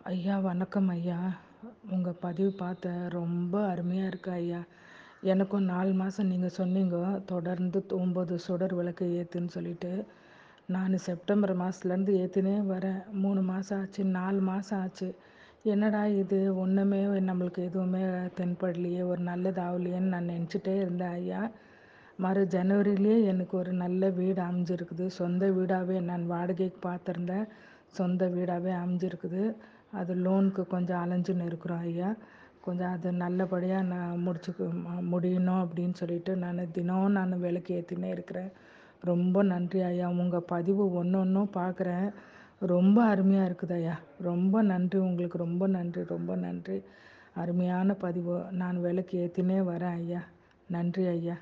ஐயா வணக்கம் ஐயா. உங்கள் பதிவு பார்த்தேன், ரொம்ப அருமையாக இருக்கு ஐயா. எனக்கும் 4 மாதம் நீங்கள் சொன்னீங்க தொடர்ந்து 9 சுடர் விளக்கு ஏற்றுன்னு சொல்லிட்டு. நான் செப்டம்பர் மாதத்துலேருந்து ஏற்றினே வரேன். 3 மாதம் ஆச்சு, 4 மாதம் ஆச்சு. என்னடா இது ஒன்றுமே நம்மளுக்கு எதுவுமே தென்படலையே, ஒரு நல்லது ஆகலையேன்னு நான் நினச்சிட்டே இருந்தேன் ஐயா. ஜனவரிலேயே எனக்கு ஒரு நல்ல வீடு அமைஞ்சிருக்குது. சொந்த வீடாகவே நான் வாடகைக்கு பார்த்துருந்தேன், சொந்த வீடாகவே அமைஞ்சிருக்குது. அது லோனுக்கு கொஞ்சம் அலைஞ்சுன்னு இருக்கிறோம் ஐயா. கொஞ்சம் அது நல்லபடியாக நான் முடியணும் அப்படின்னு சொல்லிட்டு நான் விளக்கு ஏற்றினே இருக்கிறேன். ரொம்ப நன்றி ஐயா. உங்கள் பதிவு ஒன்று ஒன்றும் பார்க்குறேன், ரொம்ப அருமையாக இருக்குது ஐயா. ரொம்ப நன்றி உங்களுக்கு, ரொம்ப நன்றி, ரொம்ப நன்றி. அருமையான பதிவு. நான் விளக்கு ஏற்றினே வரேன் ஐயா. நன்றி ஐயா.